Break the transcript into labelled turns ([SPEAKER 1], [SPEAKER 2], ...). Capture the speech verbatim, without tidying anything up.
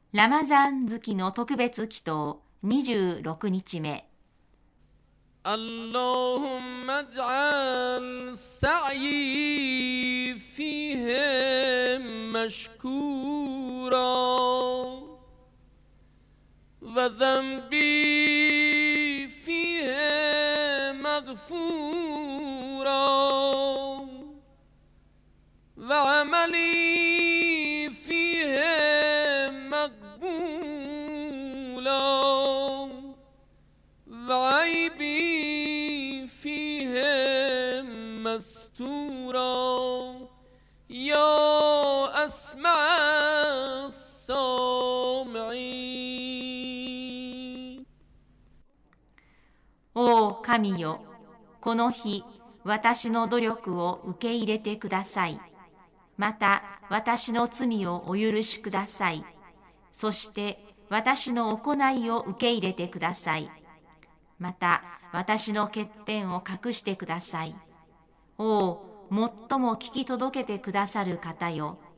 [SPEAKER 1] ラマザン月の特別祈祷にじゅうろくにちめ。
[SPEAKER 2] اللهم اجعل سعي فيهم مشكورا وذنبي فيهم مغفورا وعملي فيهم مقبولا وعيبي فيهم مستورا يا أسمع السامعين。
[SPEAKER 1] おお神よ、この日、私の努力を受け入れてください。また、私の罪をお許しください。そして、私の行いを受け入れてください。また、私の欠点を隠してください。おお、最も聞き届けてくださる方よ。